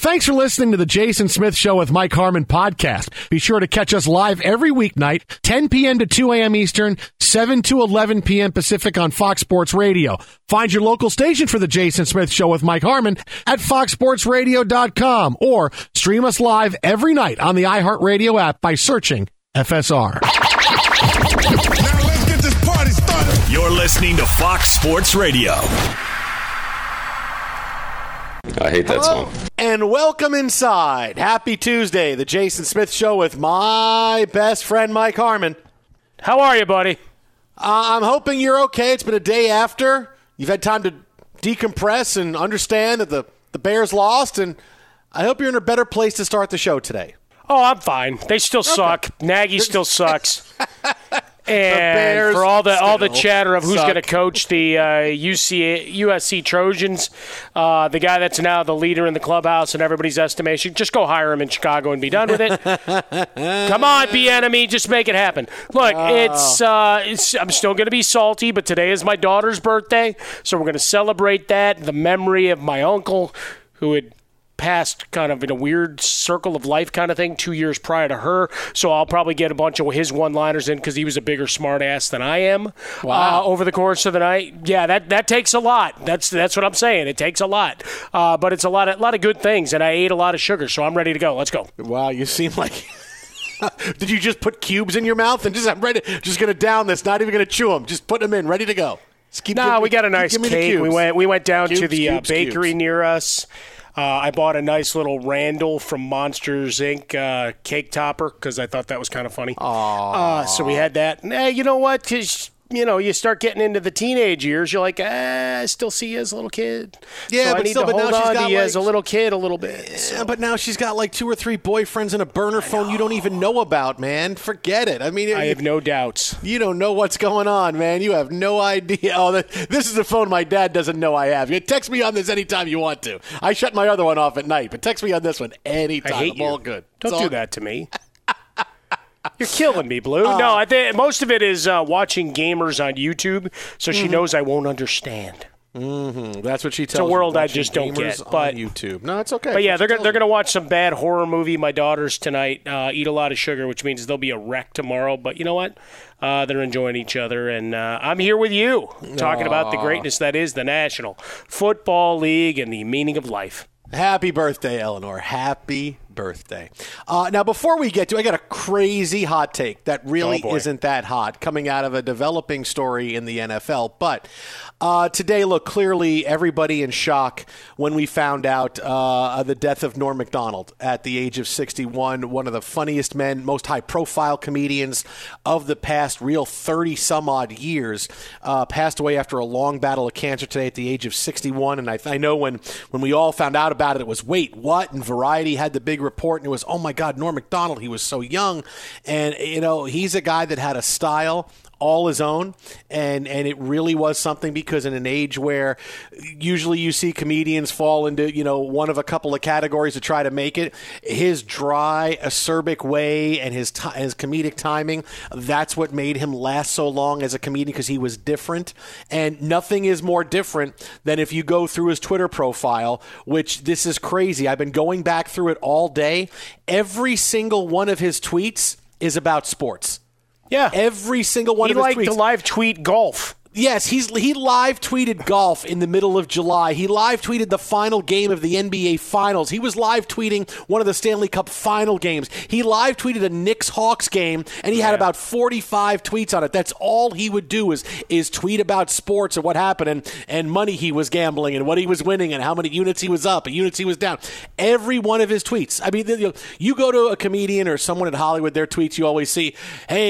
thanks for listening to the Jason Smith Show with Mike Harmon podcast. Be sure to catch us live every weeknight, 10 p.m. to 2 a.m. Eastern, 7 to 11 p.m. Pacific on Fox Sports Radio. Find your local station for the Jason Smith Show with Mike Harmon at foxsportsradio.com or stream us live every night on the iHeartRadio app by searching FSR. Now let's get this party started. You're listening to Fox Sports Radio. I hate that song. And welcome inside. Happy Tuesday, the Jason Smith Show with my best friend, Mike Harmon. How are you, buddy? I'm hoping you're okay. It's been a day after. You've had time to decompress and understand that the Bears lost, and I hope you're in a better place to start the show today. Oh, I'm fine. They still suck. Nagy still sucks. And for all the chatter of who's going to coach the USC Trojans, the guy that's now the leader in the clubhouse in everybody's estimation, just go hire him in Chicago and be done with it. Come on, Bieniemy, just make it happen. Look, I'm still going to be salty, but today is my daughter's birthday, so we're going to celebrate that, the memory of my uncle who had passed kind of in a weird circle of life kind of thing 2 years prior to her. So I'll probably get a bunch of his one-liners in because he was a bigger smart ass than I am. Wow. Over the course of the night. Yeah, that takes a lot. That's what I'm saying. It takes a lot. But it's a lot of good things, and I ate a lot of sugar, so I'm ready to go. Let's go. Wow, you seem like... Did you just put cubes in your mouth and I'm ready? Just going to down this, not even going to chew them. Just put them in, ready to go. We got a nice cake. We went down to the bakery near us. I bought a nice little Randall from Monsters, Inc. Cake topper because I thought that was kind of funny. So we had that. You know what? Because, you start getting into the teenage years, you're like, I still see you as a little kid. Yeah, so but I need still, to but hold now she's on got to you like, as a little kid a little bit. Yeah, but now she's got like 2 or 3 boyfriends and a burner phone you don't even know about, man. Forget it. I mean, I have no doubts. You don't know what's going on, man. You have no idea. Oh, this is the phone my dad doesn't know I have. You text me on this anytime you want to. I shut my other one off at night, but text me on this one anytime. I hate I'm you. all good. Don't do that to me. You're killing me, Blue. No, I think most of it is watching gamers on YouTube, so she knows I won't understand. Mm-hmm. That's what she tells me. It's a world you. I just don't get. But on YouTube. No, it's okay. But yeah, they're going to watch some bad horror movie. My daughters tonight eat a lot of sugar, which means they'll be a wreck tomorrow. But you know what? They're enjoying each other, and I'm here with you talking about the greatness that is the National Football League and the meaning of life. Happy birthday, Eleanor. Happy birthday. Now, before we get to, I got a crazy hot take that really isn't that hot coming out of a developing story in the NFL. But today, look, clearly everybody in shock when we found out the death of Norm Macdonald at the age of 61, one of the funniest men, most high-profile comedians of the past real 30-some-odd years, passed away after a long battle of cancer today at the age of 61. And I know when we all found out about it, it was, wait, what? And Variety had the big report, and it was, oh, my God, Norm Macdonald, he was so young. And, he's a guy that had a style all his own, and it really was something because in an age where usually you see comedians fall into, one of a couple of categories to try to make it, his dry, acerbic way and his comedic timing, that's what made him last so long as a comedian because he was different. And nothing is more different than if you go through his Twitter profile, which this is crazy. I've been going back through it all day. Every single one of his tweets is about sports. Yeah. Every single one of his tweets. He liked to live tweet golf. Yes, he live tweeted golf in the middle of July. He live tweeted the final game of the NBA Finals. He was live tweeting one of the Stanley Cup final games. He live tweeted a Knicks-Hawks game, and he had about 45 tweets on it. That's all he would do is tweet about sports and what happened and money he was gambling and what he was winning and how many units he was up and units he was down. Every one of his tweets. I mean, you go to a comedian or someone in Hollywood, their tweets, you always see, hey,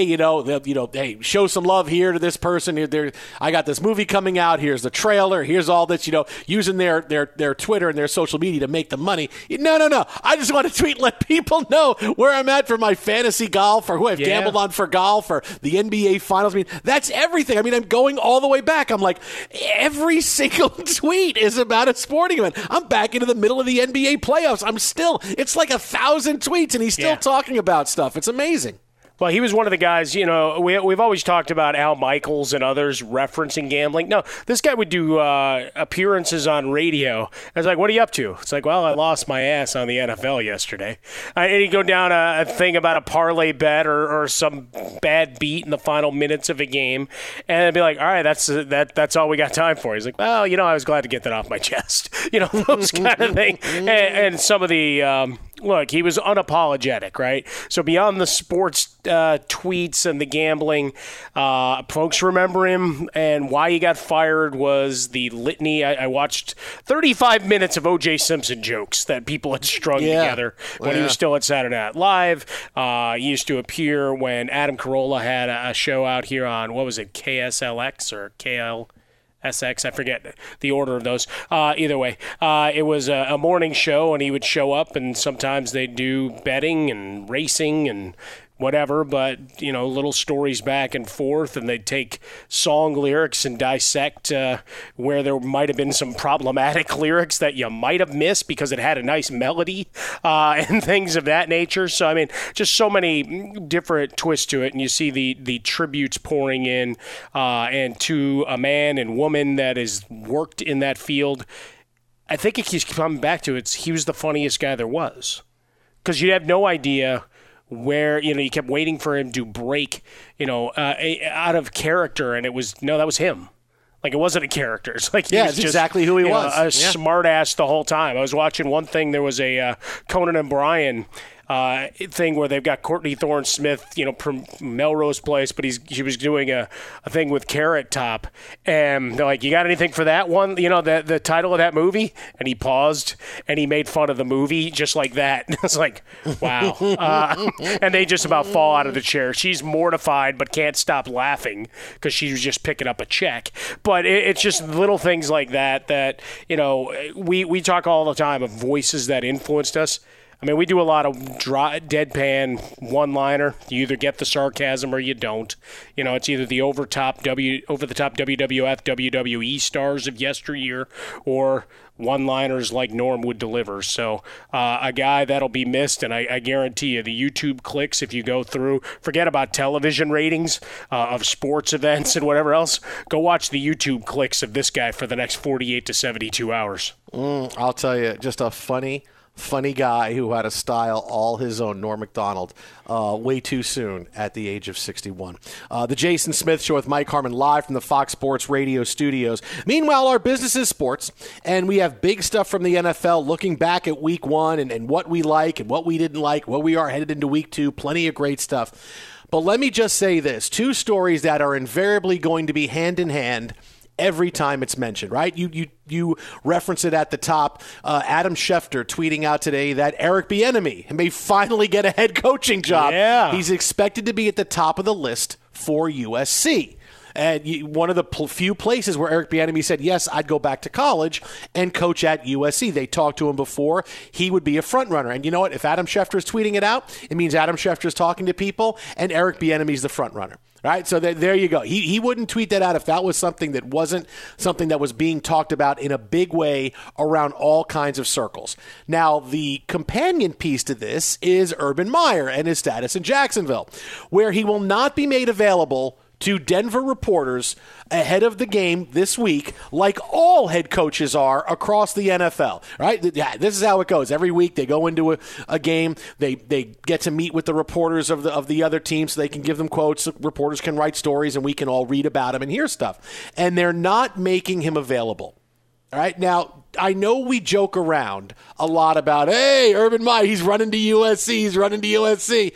hey, show some love here to this person. I got this movie coming out. Here's the trailer. Here's all this, using their Twitter and their social media to make the money. No. I just want to tweet, let people know where I'm at for my fantasy golf or who I've gambled on for golf or the NBA Finals. I mean, that's everything. I mean, I'm going all the way back. I'm like, every single tweet is about a sporting event. I'm back into the middle of the NBA playoffs. It's like 1,000 tweets, and he's still talking about stuff. It's amazing. Well, he was one of the guys, we've always talked about Al Michaels and others referencing gambling. No, this guy would do appearances on radio. I was like, what are you up to? It's like, well, I lost my ass on the NFL yesterday. And he'd go down a thing about a parlay bet or some bad beat in the final minutes of a game. And I'd be like, all right, that's all we got time for. He's like, well, I was glad to get that off my chest. Those kind of thing. And some of the... Look, he was unapologetic, right? So beyond the sports tweets and the gambling, folks remember him, and why he got fired was the litany. I watched 35 minutes of O.J. Simpson jokes that people had strung together when he was still at Saturday Night Live. He used to appear when Adam Carolla had a show out here on, what was it, KSLX or KL? SX, I forget the order of those. Either way, it was a morning show, and he would show up, and sometimes they'd do betting and racing and whatever, but, little stories back and forth, and they'd take song lyrics and dissect where there might have been some problematic lyrics that you might have missed because it had a nice melody and things of that nature. So, I mean, just so many different twists to it, and you see the tributes pouring in, and to a man and woman that has worked in that field. I think it keeps coming back to he was the funniest guy there was, because you have no idea where, you kept waiting for him to break, out of character, and that was him. Like, it wasn't a character. It's like he was just, exactly who he was. Smart ass the whole time. I was watching one thing. There was a Conan and Brian thing where they've got Courtney Thorne-Smith, from Melrose Place, but she was doing a thing with Carrot Top, and they're like, you got anything for that one? The title of that movie? And he paused, and he made fun of the movie just like that. It's like, wow. And they just about fall out of the chair. She's mortified but can't stop laughing because she was just picking up a check. But it's just little things like that, we talk all the time of voices that influenced us. I mean, we do a lot of deadpan one-liner. You either get the sarcasm or you don't. It's either the over-the-top WWF, WWE stars of yesteryear, or one-liners like Norm would deliver. So a guy that'll be missed, and I guarantee you the YouTube clicks, if you go through, forget about television ratings of sports events and whatever else, go watch the YouTube clicks of this guy for the next 48 to 72 hours. I'll tell you, just a funny guy who had a style all his own, Norm Macdonald, way too soon at the age of 61. The Jason Smith Show with Mike Harmon live from the Fox Sports Radio studios. Meanwhile, our business is sports, and we have big stuff from the NFL looking back at week one and what we like and what we didn't like, what we are headed into week two, plenty of great stuff. But let me just say this, two stories that are invariably going to be hand in hand every time it's mentioned, right? You reference it at the top. Adam Schefter tweeting out today that Eric Bieniemy may finally get a head coaching job. Yeah. He's expected to be at the top of the list for USC. And one of the few places where Eric Bieniemy said, yes, I'd go back to college and coach at USC. They talked to him before. He would be a front runner. And you know what? If Adam Schefter is tweeting it out, it means Adam Schefter is talking to people, and Eric Bieniemy is the front runner. Right, so there you go. He wouldn't tweet that out if that was something that wasn't something that was being talked about in a big way around all kinds of circles. Now, the companion piece to this is Urban Meyer and his status in Jacksonville, where he will not be made available to Denver reporters ahead of the game this week, like all head coaches are across the NFL, right? Yeah, this is how it goes. Every week they go into a game, they get to meet with the reporters of the other team so they can give them quotes. The reporters can write stories, and we can all read about them and hear stuff. And they're not making him available. All right, now, I know we joke around a lot about, hey, Urban Meyer, he's running to USC.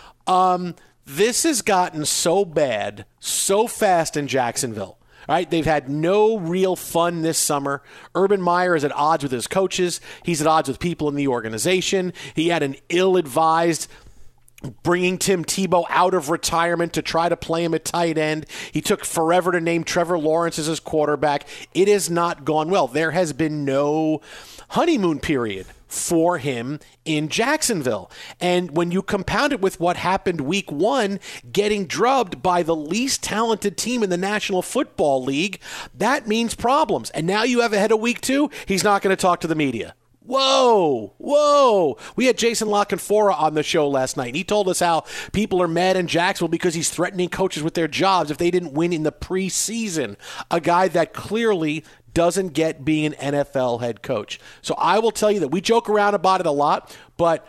This has gotten so bad so fast in Jacksonville. Right? They've had no real fun this summer. Urban Meyer is at odds with his coaches. He's at odds with people in the organization. He had an ill-advised bringing Tim Tebow out of retirement to try to play him at tight end. He took forever to name Trevor Lawrence as his quarterback. It has not gone well. There has been no honeymoon period for him in Jacksonville. And when you compound it with what happened week one, getting drubbed by the least talented team in the National Football League, that means problems. And now you have ahead of week two, he's not going to talk to the media. Whoa. We had Jason LaCanfora on the show last night, and he told us how people are mad in Jacksonville because he's threatening coaches with their jobs if they didn't win in the preseason. A guy that clearly doesn't get being an NFL head coach. So I will tell you that we joke around about it a lot, but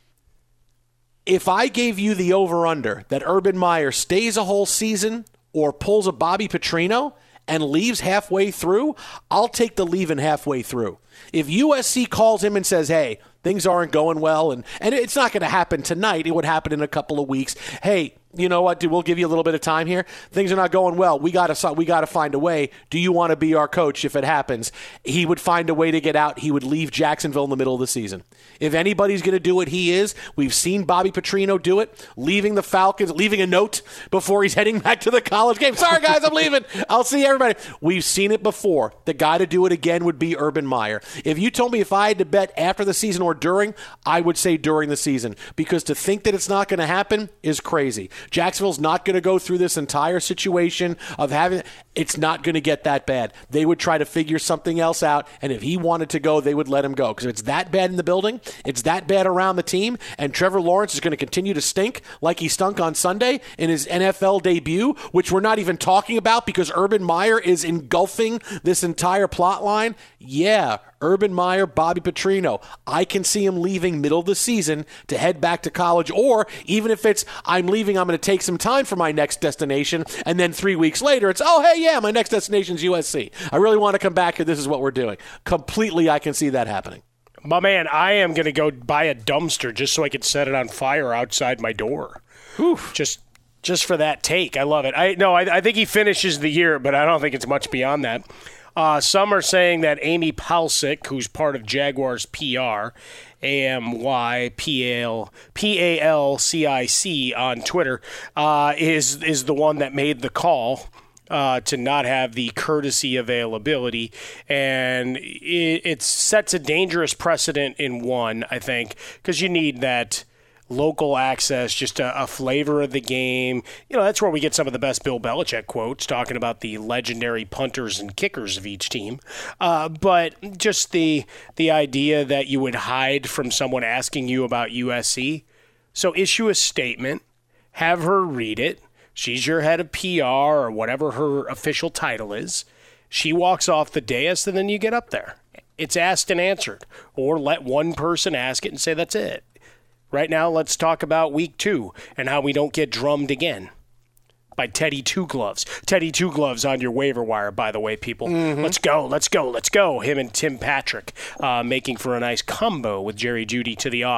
if I gave you the over-under that Urban Meyer stays a whole season or pulls a Bobby Petrino and leaves halfway through, I'll take the leaving halfway through. If USC calls him and says, hey, things aren't going well, and it's not going to happen tonight, it would happen in a couple of weeks. Hey, you know what, dude, we'll give you a little bit of time here. Things are not going well. We got to find a way. Do you want to be our coach if it happens? He would find a way to get out. He would leave Jacksonville in the middle of the season. If anybody's going to do it, he is. We've seen Bobby Petrino do it, leaving the Falcons, leaving a note before he's heading back to the college game. Sorry, guys, I'm leaving. I'll see everybody. We've seen it before. The guy to do it again would be Urban Meyer. If you told me if I had to bet after the season or during, I would say during the season, because to think that it's not going to happen is crazy. Jacksonville's not going to go through this entire situation of having – it's not going to get that bad. They would try to figure something else out, and if he wanted to go, they would let him go. Because if it's that bad in the building, it's that bad around the team, and Trevor Lawrence is going to continue to stink like he stunk on Sunday in his NFL debut, which we're not even talking about because Urban Meyer is engulfing this entire plot line. Yeah, Urban Meyer, Bobby Petrino. I can see him leaving middle of the season to head back to college, or even if it's I'm leaving, I'm going to take some time for my next destination, and then 3 weeks later it's, oh, hey, yeah, my next destination is USC. I really want to come back here. This is what we're doing. Completely, I can see that happening. My man, I am going to go buy a dumpster just so I can set it on fire outside my door. Oof. Just for that take. I love it. I think he finishes the year, but I don't think it's much beyond that. Some are saying that Amy Palcic, who's part of Jaguars PR, AMYPALCIC on Twitter, is the one that made the call to not have the courtesy availability. And it sets a dangerous precedent in one, I think, because you need that local access, just a flavor of the game. You know, that's where we get some of the best Bill Belichick quotes, talking about the legendary punters and kickers of each team. But just the idea that you would hide from someone asking you about USC. So issue a statement, have her read it. She's your head of PR or whatever her official title is. She walks off the dais, and then you get up there. It's asked and answered. Or let one person ask it and say that's it. Right now, let's talk about week 2 and how we don't get drummed again by Teddy Two Gloves. Teddy Two Gloves on your waiver wire, by the way, people. Mm-hmm. Let's go. Him and Tim Patrick making for a nice combo with Jerry Jeudy to the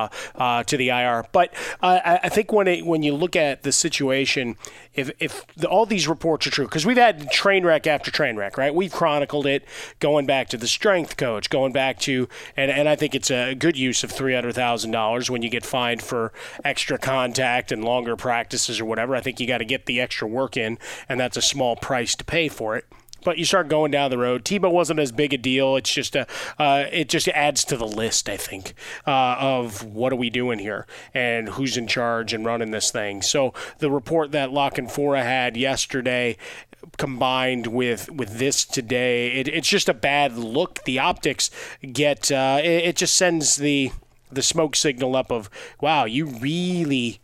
IR. But I think when you look at the situation, if all these reports are true, because we've had train wreck after train wreck, right? We've chronicled it, going back to the strength coach, going back to, and I think it's a good use of $300,000 when you get fined for extra contact and longer practices or whatever. I think you got to get the extra work in, and that's a small price to pay for it. But you start going down the road. Tebow wasn't as big a deal. It's just it just adds to the list, I think, of what are we doing here and who's in charge and running this thing. So the report that LaCanfora had yesterday, combined with this today, it's just a bad look. The optics get it just sends the smoke signal up of, wow, you really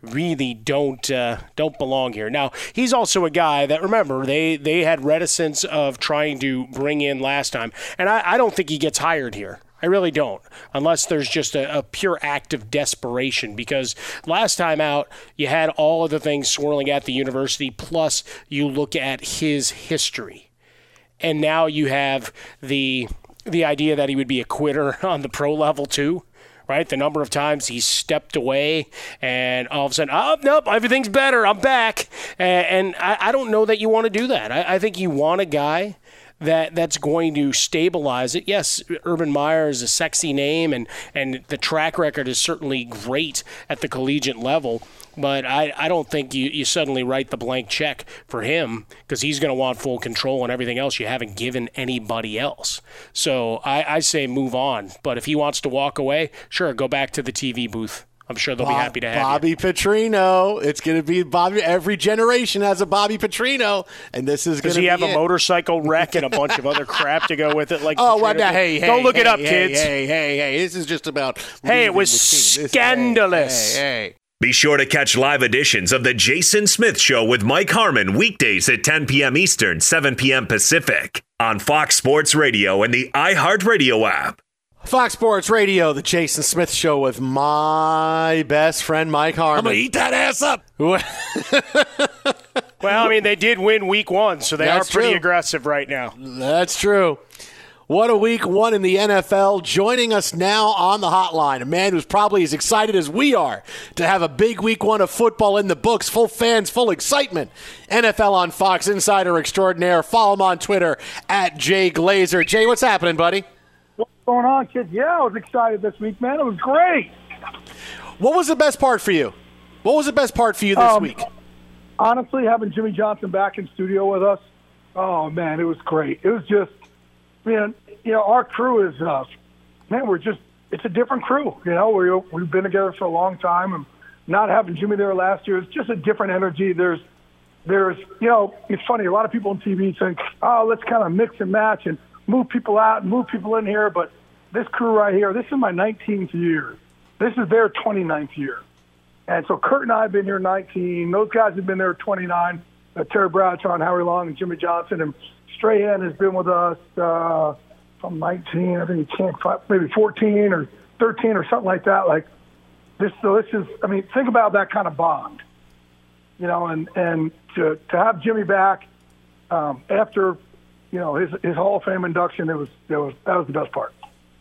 don't belong here. Now, he's also a guy that, remember, they had reticence of trying to bring in last time, and I don't think he gets hired here. I really don't, unless there's just a pure act of desperation, because last time out, you had all of the things swirling at the university, plus you look at his history. And now you have the idea that he would be a quitter on the pro level too. Right, the number of times he's stepped away and all of a sudden, oh, nope, everything's better, I'm back. And I don't know that you want to do that. I think you want a guy that's going to stabilize it. Yes, Urban Meyer is a sexy name, and the track record is certainly great at the collegiate level. But I don't think you suddenly write the blank check for him, because he's going to want full control and everything else you haven't given anybody else. So I say move on. But if he wants to walk away, sure, go back to the TV booth I'm sure they'll be happy to have Bobby Petrino. It's going to be Bobby. Every generation has a Bobby Petrino, and this is going to be Does he have a motorcycle wreck and a bunch of other crap to go with it? Like hey, don't look it up, kids. Hey, this is just about. Hey, it was scandalous. Hey. Be sure to catch live editions of The Jason Smith Show with Mike Harmon weekdays at 10 p.m. Eastern, 7 p.m. Pacific on Fox Sports Radio and the iHeartRadio app. Fox Sports Radio, The Jason Smith Show with my best friend, Mike Harmon. I'm going to eat that ass up. Well, I mean, they did win week 1, so they are pretty aggressive right now. That's true. What a week 1 in the NFL. Joining us now on the hotline, a man who's probably as excited as we are to have a big week 1 of football in the books, full fans, full excitement. NFL on Fox insider extraordinaire. Follow him on Twitter at Jay Glazer. Jay, what's happening, buddy? What's going on, kids? Yeah, I was excited this week, man. It was great. What was the best part for you? What was the best part for you this week? Honestly, having Jimmy Johnson back in studio with us, oh, man, it was great. It was just, man, you know, our crew is, it's a different crew. You know, we've been together for a long time, and not having Jimmy there last year is just a different energy. There's, you know, it's funny. A lot of people on TV think, oh, let's kind of mix and match and move people out and move people in here. But this crew right here, this is my 19th year. This is their 29th year. And so Kurt and I have been here 19. Those guys have been there 29. Terry Bradshaw and Howie Long and Jimmy Johnson. And Strahan has been with us from 19, I think maybe 14 or 13 or something like that. Like this, so this is, I mean, think about that kind of bond, you know, and to have Jimmy back after, you know, his Hall of Fame induction, that was the best part.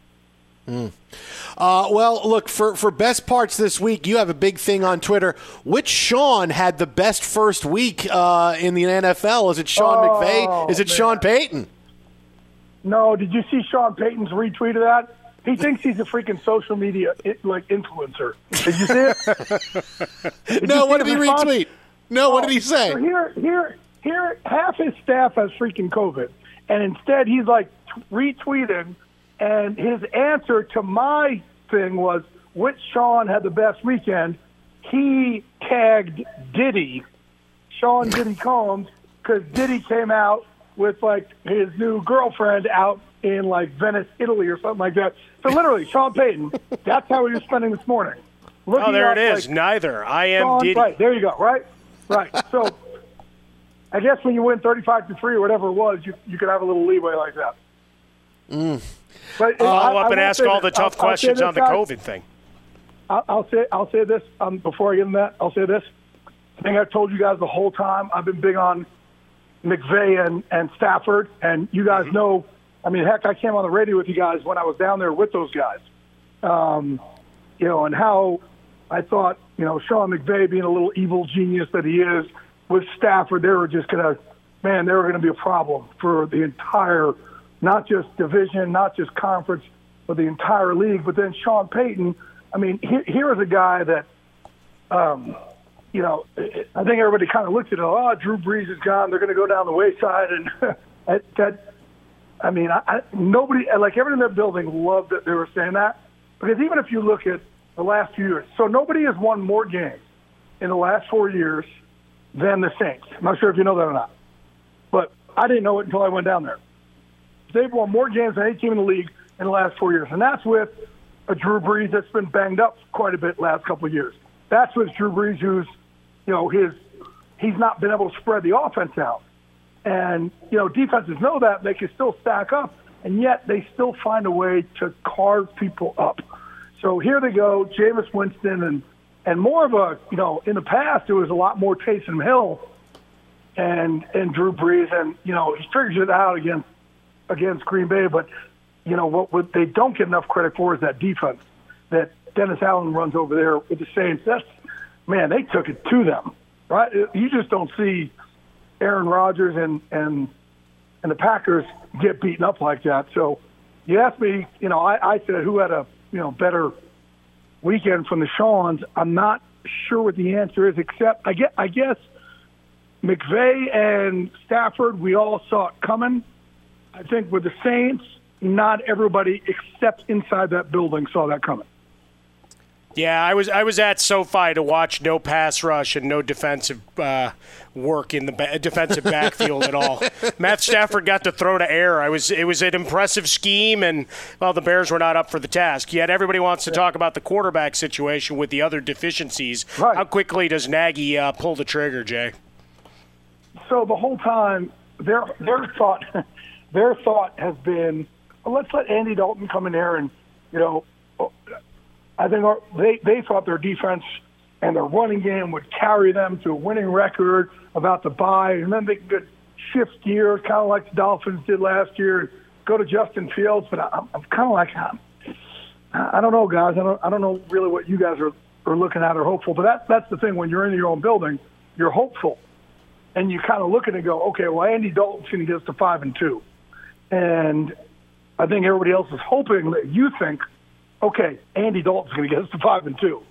Well, look, for best parts this week, you have a big thing on Twitter. Which Sean had the best first week in the NFL? Is it Sean McVay? Is it Sean Payton? No, did you see Sean Payton's retweet of that? He thinks he's a freaking social media influencer. Did you see it? No, what did he retweet? No, what did he say? Here, half his staff has freaking COVID, and instead he's like retweeting, and his answer to my thing was, which Sean had the best weekend? He tagged Diddy, Sean Diddy Combs, because Diddy came out with like his new girlfriend out in like Venice, Italy or something like that. So literally, Sean Payton, that's how he was spending this morning. Oh, there it is. Like, neither. I am Sean, Diddy. Right, there you go. Right. So I guess when you win 35-3 or whatever it was, you could have a little leeway like that. But follow up and ask all the tough questions on the COVID thing. I'll say this before I get into that. I'll say this. I think I've told you guys the whole time. I've been big on McVay and Stafford, and you guys know. I mean, heck, I came on the radio with you guys when I was down there with those guys. You know, and how I thought, you know, Sean McVay being a little evil genius that he is with Stafford, they were going to be a problem for the entire, not just division, not just conference, but the entire league. But then Sean Payton, I mean, here is a guy that, you know, I think everybody kind of looked at it, Drew Brees is gone, they're going to go down the wayside. And nobody, like everyone in their building loved that they were saying that. Because even if you look at the last few years, so nobody has won more games in the last 4 years than the Saints. I'm not sure if you know that or not. But I didn't know it until I went down there. They've won more games than any team in the league in the last 4 years. And that's with a Drew Brees that's been banged up quite a bit last couple of years. That's with Drew Brees who's, you know, he's not been able to spread the offense out. And, you know, defenses know that. They can still stack up, and yet they still find a way to carve people up. So here they go, Jameis Winston, and more of a, you know, in the past it was a lot more Taysom Hill and Drew Brees, and, you know, he figures it out against Green Bay. But, you know, what they don't get enough credit for is that defense that Dennis Allen runs over there with the Saints. Man, they took it to them, right? You just don't see Aaron Rodgers and the Packers get beaten up like that. So you asked me, you know, I said who had a, you know, better weekend from the Shawns. I'm not sure what the answer is, except I guess McVay and Stafford, we all saw it coming. I think with the Saints, not everybody except inside that building saw that coming. Yeah, I was at SoFi to watch no pass rush and no defensive work in the defensive backfield at all. Matt Stafford got to throw to air. It was an impressive scheme, and well, the Bears were not up for the task. Yet everybody wants to talk about the quarterback situation with the other deficiencies. Right. How quickly does Nagy pull the trigger, Jay? So the whole time, their thought has been, well, let's let Andy Dalton come in there and, I think they thought their defense and their running game would carry them to a winning record about the bye, and then they could shift gears, kind of like the Dolphins did last year, and go to Justin Fields. But I'm kind of like, I don't know, guys. I don't know really what you guys are looking at or hopeful. But that's the thing. When you're in your own building, you're hopeful, and you kind of look at it and go, okay, well, Andy Dalton's going to get us to 5-2, and I think everybody else is hoping that you think, okay, Andy Dalton's going to get us to 5-2.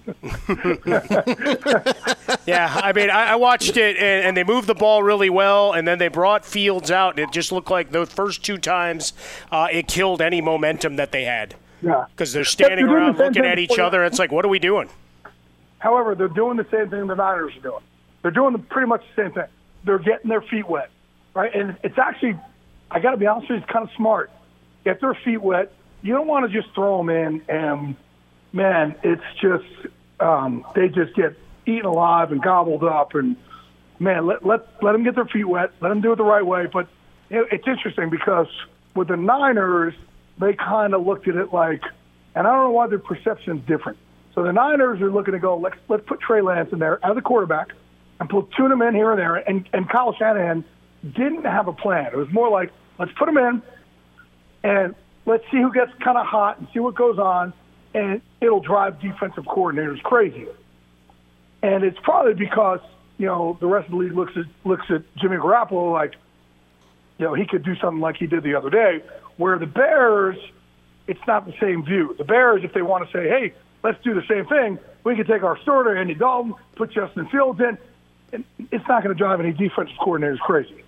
Yeah, I mean, I watched it, and they moved the ball really well, and then they brought Fields out, and it just looked like those first two times it killed any momentum that they had. Yeah. Because they're standing around looking at each other. It's like, what are we doing? However, they're doing the same thing the Niners are doing. They're doing pretty much the same thing. They're getting their feet wet, right? And it's actually, I got to be honest with you, it's kind of smart. Get their feet wet. You don't want to just throw them in, and man, it's just they just get eaten alive and gobbled up. And man, let them get their feet wet. Let them do it the right way. But it's interesting because with the Niners, they kind of looked at it like, and I don't know why their perception's different. So the Niners are looking to go, let's put Trey Lance in there as a quarterback and platoon him in here and there. And Kyle Shanahan didn't have a plan. It was more like, let's put him in and let's see who gets kind of hot and see what goes on, and it'll drive defensive coordinators crazy. And it's probably because, the rest of the league looks at Jimmy Garoppolo like, he could do something like he did the other day, where the Bears, it's not the same view. The Bears, if they want to say, hey, let's do the same thing, we can take our starter, Andy Dalton, put Justin Fields in, and it's not going to drive any defensive coordinators crazy.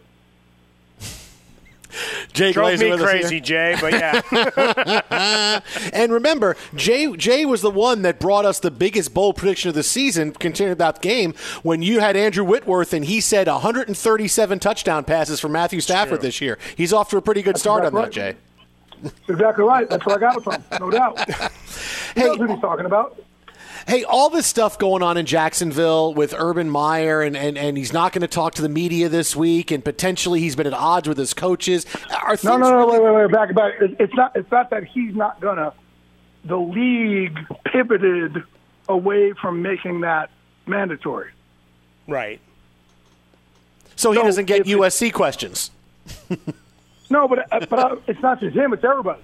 Jay drove Glazer me crazy, Jay, but yeah. And remember, Jay was the one that brought us the biggest bold prediction of the season, concerning that game, when you had Andrew Whitworth, and he said 137 touchdown passes for Matthew Stafford this year. He's off to a pretty good start on that, Jay. Exactly right. That's where I got it from, no doubt. He knows what he's talking about. Hey, all this stuff going on in Jacksonville with Urban Meyer, and he's not going to talk to the media this week, and potentially he's been at odds with his coaches. No, wait, back. It's not that he's not going to. The league pivoted away from making that mandatory. Right. So he doesn't get USC questions. No, but it's not just him; it's everybody.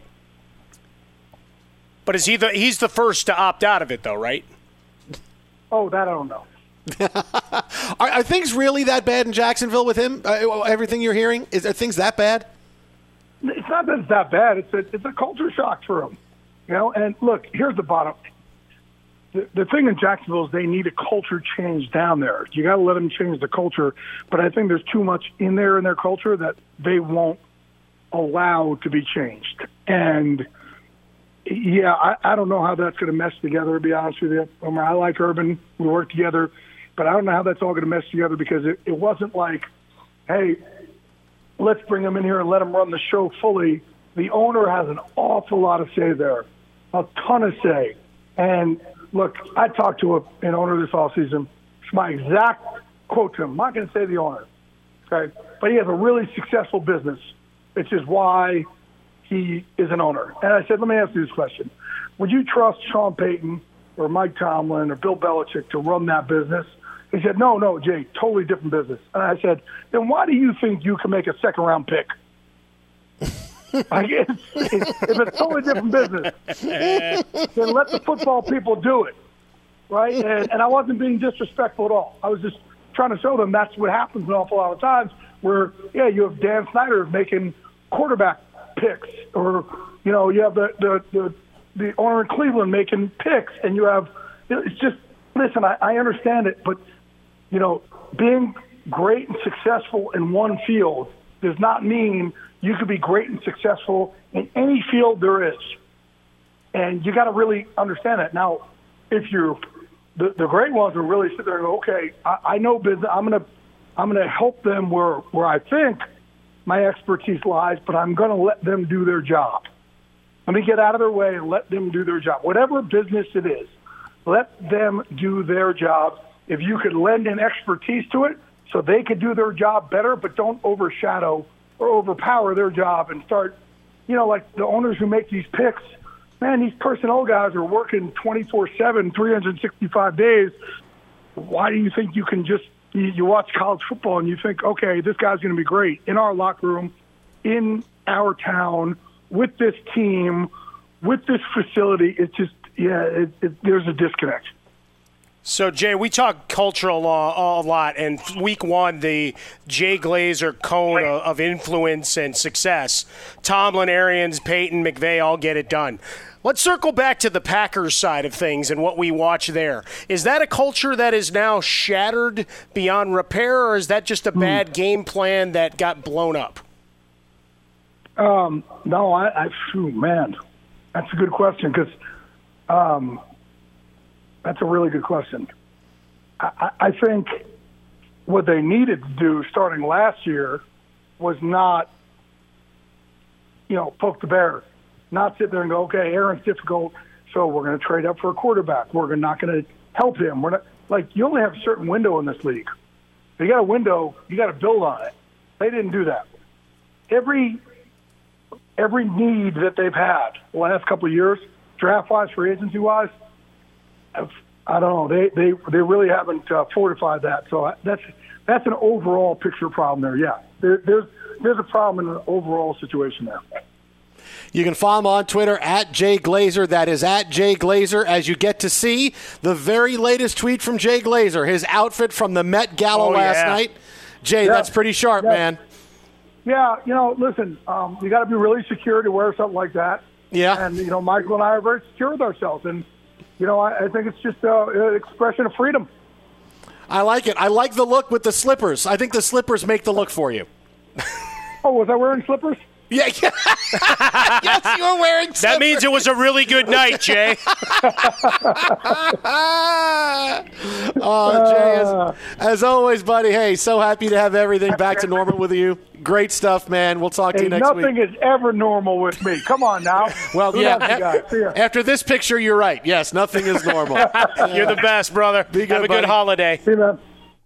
But he's the first to opt out of it, though, right? Oh, that I don't know. Are things really that bad in Jacksonville with him? Everything you're hearing, are things that bad? It's not that it's that bad. It's a culture shock for him, And look, here's the bottom. The thing in Jacksonville is they need a culture change down there. You got to let them change the culture, but I think there's too much in their culture that they won't allow to be changed. And yeah, I don't know how that's going to mesh together, to be honest with you. I like Urban. We work together. But I don't know how that's all going to mesh together because it wasn't like, hey, let's bring him in here and let him run the show fully. The owner has an awful lot of say there, a ton of say. And, look, I talked to an owner this offseason. It's my exact quote to him. I'm not going to say the owner, okay? But he has a really successful business, which is why – he is an owner. And I said, let me ask you this question. Would you trust Sean Payton or Mike Tomlin or Bill Belichick to run that business? He said, no, Jay, totally different business. And I said, then why do you think you can make a second-round pick? If it's a totally different business, then let the football people do it, right? And I wasn't being disrespectful at all. I was just trying to show them that's what happens an awful lot of times where, you have Dan Snyder making quarterback picks, or you have the owner in Cleveland making picks, and you have it's just listen. I understand it, but being great and successful in one field does not mean you could be great and successful in any field there is, and you got to really understand that. Now, if you're the great ones will really sit there and go, okay, I know business. I'm gonna help them where I think my expertise lies, but I'm going to let them do their job. Let me get out of their way and let them do their job. Whatever business it is, let them do their job. If you could lend an expertise to it so they could do their job better, but don't overshadow or overpower their job and start, like the owners who make these picks, man, these personnel guys are working 24/7, 365 days. Why do you think you can just you watch college football and you think, okay, this guy's going to be great in our locker room, in our town, with this team, with this facility? It's just, there's a disconnect. So, Jay, we talk cultural a lot, and week one, the Jay Glazer cone of influence and success. Tomlin, Arians, Peyton, McVay all get it done. Let's circle back to the Packers side of things and what we watch there. Is that a culture that is now shattered beyond repair, or is that just a bad game plan that got blown up? No, man, that's a good question because that's a really good question. I think what they needed to do starting last year was not, poke the bear. Not sit there and go, okay, Aaron's difficult, so we're going to trade up for a quarterback. We're not going to help him. We're not you only have a certain window in this league. If you got a window, you got to build on it. They didn't do that. Every need that they've had the last couple of years, draft-wise, free agency-wise, I don't know. They really haven't fortified that. So that's an overall picture problem there. Yeah, there's a problem in the overall situation there. You can follow him on Twitter at Jay Glazer. That is at Jay Glazer. As you get to see the very latest tweet from Jay Glazer, his outfit from the Met Gala last night. Jay, that's pretty sharp, man. Yeah, listen, you got to be really secure to wear something like that. Yeah. And, Michael and I are very secure with ourselves. And, I think it's just an expression of freedom. I like it. I like the look with the slippers. I think the slippers make the look for you. Oh, was I wearing slippers? Yeah. Yes, you were wearing slippers. That means it was a really good night, Jay. Jay, as always, buddy, hey, so happy to have everything back to normal with you. Great stuff, man. We'll talk to you next week. Nothing is ever normal with me. Come on now. Well, after this picture, you're right. Yes, nothing is normal. You're the best, brother. Be good, have a good holiday. See you, man.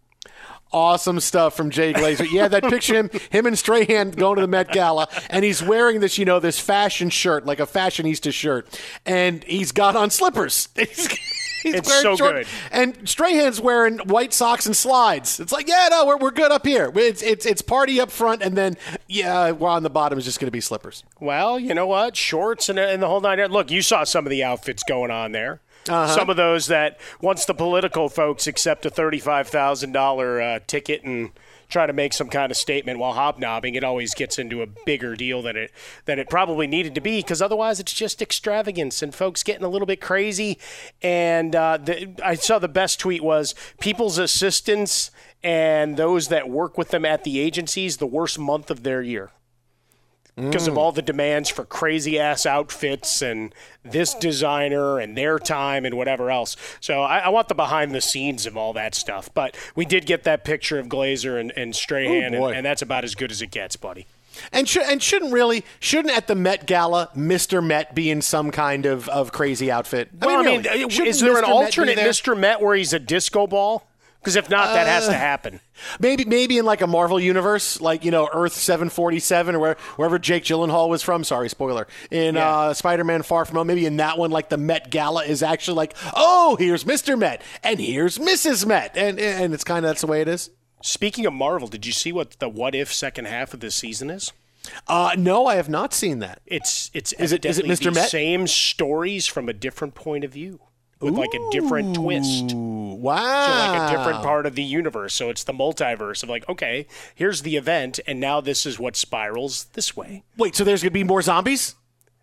Awesome stuff from Jay Glazer. Yeah, that picture him and Strahan going to the Met Gala, and he's wearing this, this fashion shirt, like a fashionista shirt, and he's got on slippers. He's wearing short, good. And Strahan's wearing white socks and slides. It's like, we're good up here. It's party up front, and then we're on the bottom is just going to be slippers. Well, you know what? Shorts and the whole nine. Look, you saw some of the outfits going on there. Uh-huh. Some of those that once the political folks accept a $35,000 ticket and try to make some kind of statement while hobnobbing, it always gets into a bigger deal than it probably needed to be, because otherwise it's just extravagance and folks getting a little bit crazy. And I saw the best tweet was people's assistants and those that work with them at the agencies, the worst month of their year. Because of all the demands for crazy-ass outfits and this designer and their time and whatever else. So I want the behind-the-scenes of all that stuff. But we did get that picture of Glazer and Strahan, and that's about as good as it gets, buddy. And shouldn't at the Met Gala Mr. Met be in some kind of crazy outfit? Is there an alternate Mr. Met where he's a disco ball? Because if not, that has to happen. Maybe in like a Marvel universe, like, Earth 747 or wherever Jake Gyllenhaal was from. Sorry, spoiler. In Spider-Man Far From Home, maybe in that one, like the Met Gala is actually like, oh, here's Mr. Met and here's Mrs. Met. And it's kind of that's the way it is. Speaking of Marvel, did you see what the What If second half of this season is? No, I have not seen that. Is it Mr. Met? Same stories from a different point of view. With like a different twist. Wow. So like a different part of the universe. So it's the multiverse of like, okay, here's the event, and now this is what spirals this way. Wait, so there's going to be more zombies?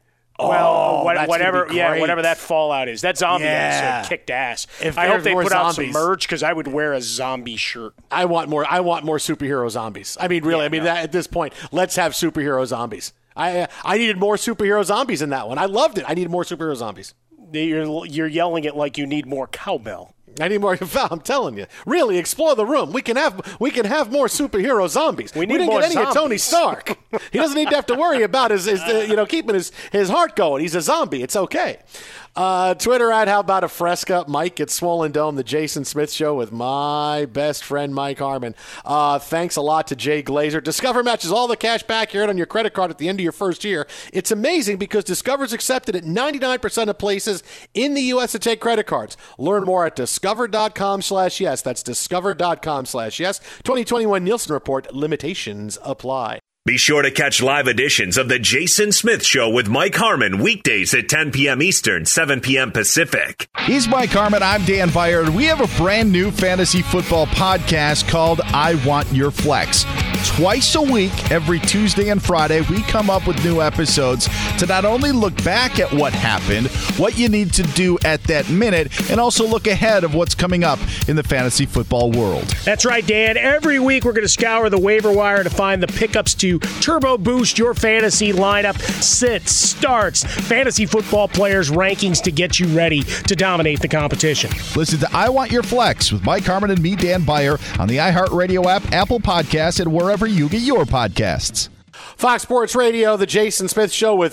Well, whatever that fallout is. That zombie episode kicked ass. I hope they put out some merch because I would wear a zombie shirt. I want more superhero zombies. I mean, really, at this point, let's have superhero zombies. I needed more superhero zombies in that one. I loved it. I needed more superhero zombies. You're yelling it like you need more cowbell. I need more. I'm telling you, really explore the room. We can have more superhero zombies. We didn't get any of Tony Stark. He doesn't need to have to worry about his keeping his heart going. He's a zombie. It's okay. Twitter at How About a Fresca. Mike at Swollen Dome, the Jason Smith Show with my best friend Mike Harmon. Thanks a lot to Jay Glazer. Discover matches all the cash back you earn on your credit card at the end of your first year. It's amazing because Discover's accepted at 99% of places in the U.S. to take credit cards. Learn more at discover.com/yes. That's discover.com/yes. 2021 Nielsen Report. Limitations apply. Be sure to catch live editions of The Jason Smith Show with Mike Harmon weekdays at 10 p.m. Eastern, 7 p.m. Pacific. He's Mike Harmon. I'm Dan Beyer. We have a brand new fantasy football podcast called I Want Your Flex. Twice a week, every Tuesday and Friday, we come up with new episodes to not only look back at what happened, what you need to do at that minute, and also look ahead of what's coming up in the fantasy football world. That's right, Dan. Every week we're going to scour the waiver wire to find the pickups to turbo boost your fantasy lineup, sits, starts, fantasy football players' rankings to get you ready to dominate the competition. Listen to I Want Your Flex with Mike Harmon and me, Dan Beyer, on the iHeartRadio app, Apple Podcasts, and wherever you get your podcasts. Fox Sports Radio, the Jason Smith Show with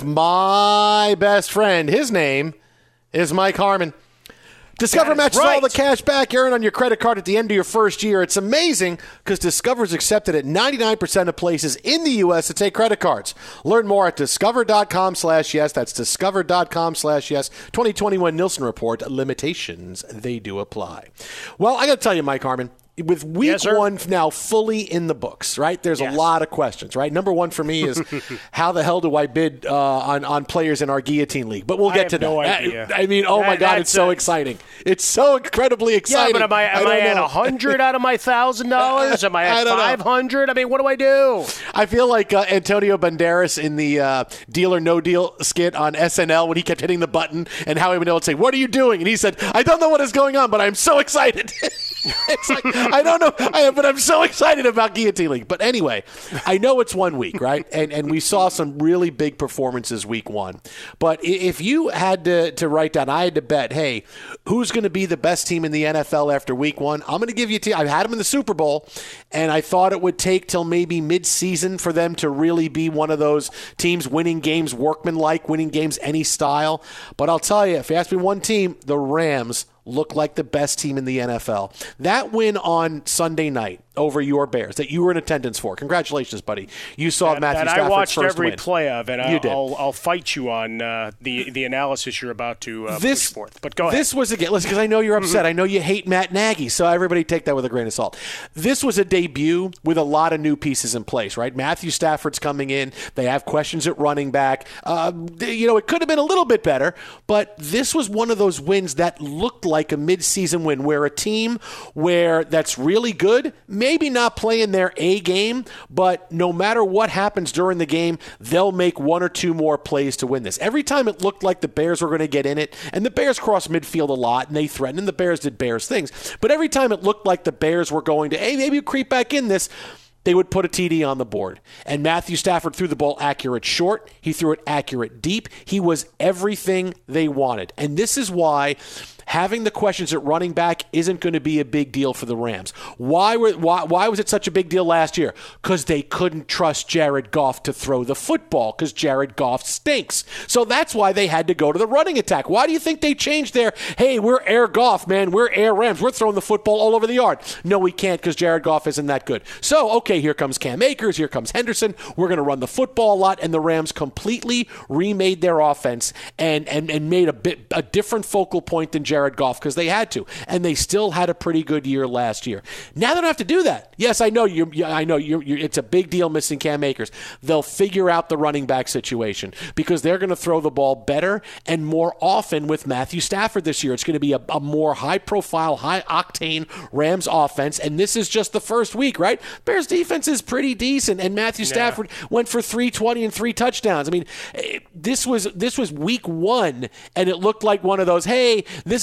my best friend. His name is Mike Harmon. Discover matches all the cash back you earn on your credit card at the end of your first year. It's amazing because Discover's accepted at 99% of places in the U.S. to take credit cards. Learn more at discover.com/yes. That's discover.com/yes. 2021 Nielsen Report. Limitations, they do apply. Well, I got to tell you, Mike Harmon, with week one now fully in the books, right? There's a lot of questions, right? Number one for me is how the hell do I bid on players in our guillotine league? But we'll get to that. No idea. I mean, oh my God, it's so exciting. It's so incredibly exciting. Yeah, but am I at 100 out of my $1,000? Am I at 500? I mean, what do I do? I feel like Antonio Banderas in the Deal or No Deal skit on SNL when he kept hitting the button and Howie Mandel would say, "What are you doing?" And he said, "I don't know what is going on, but I'm so excited." It's like, I don't know, but I'm so excited about Guillotine League. But anyway, I know it's 1 week, right? And we saw some really big performances week one. But if you had to write down, I had to bet, hey, who's going to be the best team in the NFL after week one? I'm going to give you a team. I've had them in the Super Bowl, and I thought it would take till maybe mid-season for them to really be one of those teams winning games workmanlike, winning games any style. But I'll tell you, if you ask me one team, the Rams look like the best team in the NFL. That win on Sunday night over your Bears that you were in attendance for. Congratulations, buddy. You saw Matthew Stafford's I watched first every win. Play of it. I'll fight you on the analysis you're about to push forth. But go ahead. This was again, listen, because I know you're upset. I know you hate Matt Nagy, so everybody take that with a grain of salt. This was a debut with a lot of new pieces in place, right? Matthew Stafford's coming in. They have questions at running back. It could have been a little bit better, but this was one of those wins that looked like a mid-season win where a team that's really good, maybe not playing their A game, but no matter what happens during the game, they'll make one or two more plays to win this. Every time it looked like the Bears were going to get in it, and the Bears crossed midfield a lot, and they threatened, and the Bears did Bears things, but every time it looked like the Bears were going to, hey, maybe creep back in this, they would put a TD on the board. And Matthew Stafford threw the ball accurate short. He threw it accurate deep. He was everything they wanted. And this is why having the questions at running back isn't going to be a big deal for the Rams. Why was it such a big deal last year? Because they couldn't trust Jared Goff to throw the football because Jared Goff stinks. So that's why they had to go to the running attack. Why do you think they changed their, hey, we're Air Goff, man, we're Air Rams, we're throwing the football all over the yard? No, we can't because Jared Goff isn't that good. So, okay, here comes Cam Akers, here comes Henderson. We're going to run the football a lot, and the Rams completely remade their offense and made a different focal point than Jared Goff because they had to, and they still had a pretty good year last year. Now they don't have to do that. Yes, I know it's a big deal missing Cam Akers. They'll figure out the running back situation because they're going to throw the ball better and more often with Matthew Stafford this year. It's going to be a more high-profile, high-octane Rams offense, and this is just the first week, right? Bears defense is pretty decent, and Matthew Stafford went for 320 and 3 touchdowns. I mean, this was week one, and it looked like one of those, hey, this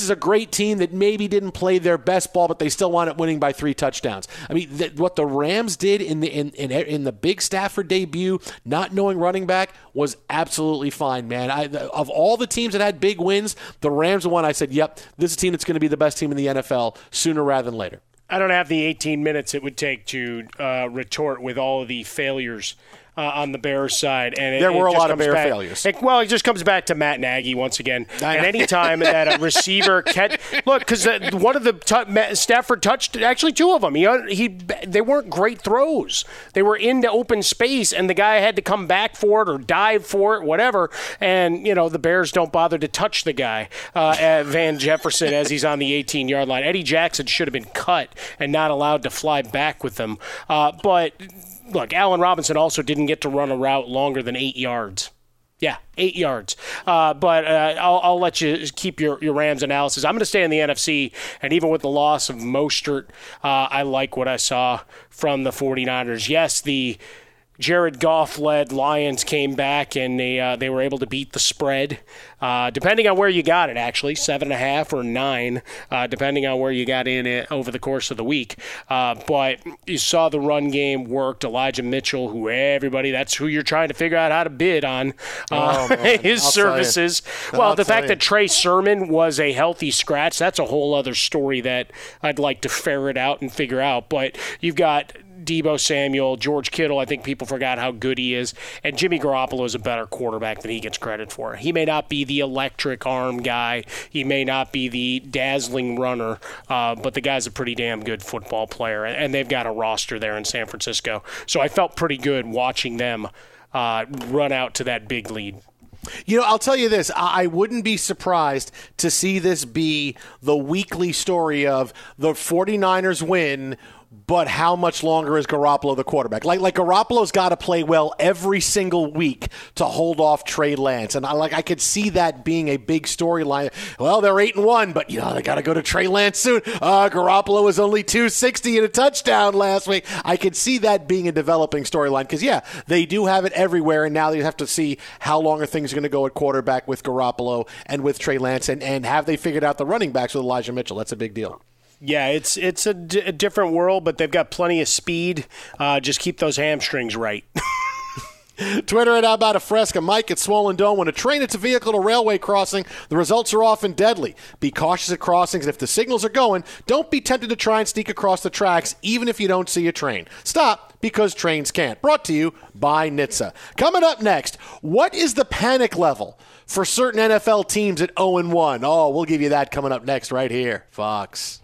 this is a great team that maybe didn't play their best ball, but they still wound up winning by 3 touchdowns. I mean, what the Rams did in the big Stafford debut, not knowing running back, was absolutely fine, man. Of all the teams that had big wins, the Rams are one I said, yep, this is a team that's going to be the best team in the NFL sooner rather than later. I don't have the 18 minutes it would take to retort with all of the failures on the Bears side. And there were a lot of Bear failures. It just comes back to Matt Nagy once again. And any time that a receiver look, because one of the Stafford touched, actually 2 of them. They weren't great throws. They were into open space, and the guy had to come back for it or dive for it, whatever. And, the Bears don't bother to touch the guy, Van Jefferson, as he's on the 18-yard line. Eddie Jackson should have been cut and not allowed to fly back with them. But look, Allen Robinson also didn't get to run a route longer than 8 yards. Yeah, 8 yards. But I'll let you keep your Rams analysis. I'm going to stay in the NFC, and even with the loss of Mostert, I like what I saw from the 49ers. Yes, the Jared Goff-led Lions came back, and they were able to beat the spread, depending on where you got it, actually, 7.5 or 9, depending on where you got in it over the course of the week. But you saw the run game worked. Elijah Mitchell, that's who you're trying to figure out how to bid on his services. Well, the fact that Trey Sermon was a healthy scratch, that's a whole other story that I'd like to ferret out and figure out. But you've got Deebo Samuel, George Kittle, I think people forgot how good he is, and Jimmy Garoppolo is a better quarterback than he gets credit for. He may not be the electric arm guy, he may not be the dazzling runner, but the guy's a pretty damn good football player, and they've got a roster there in San Francisco. So I felt pretty good watching them run out to that big lead. I'll tell you this. I wouldn't be surprised to see this be the weekly story of the 49ers win, but how much longer is Garoppolo the quarterback? Like Garoppolo's got to play well every single week to hold off Trey Lance. And I could see that being a big storyline. Well, they're 8-1, but they got to go to Trey Lance soon. Garoppolo was only 260 and a touchdown last week. I could see that being a developing storyline because, they do have it everywhere, and now they have to see how long are things going to go at quarterback with Garoppolo and with Trey Lance, and have they figured out the running backs with Elijah Mitchell? That's a big deal. Yeah, it's a different world, but they've got plenty of speed. Just keep those hamstrings right. Twitter at About a Fresca. Mike at Swollen Dome. When a train hits a vehicle at a railway crossing, the results are often deadly. Be cautious at crossings, and if the signals are going, don't be tempted to try and sneak across the tracks, even if you don't see a train. Stop, because trains can't. Brought to you by NHTSA. Coming up next, what is the panic level for certain NFL teams at 0-1? Oh, we'll give you that coming up next right here, Fox.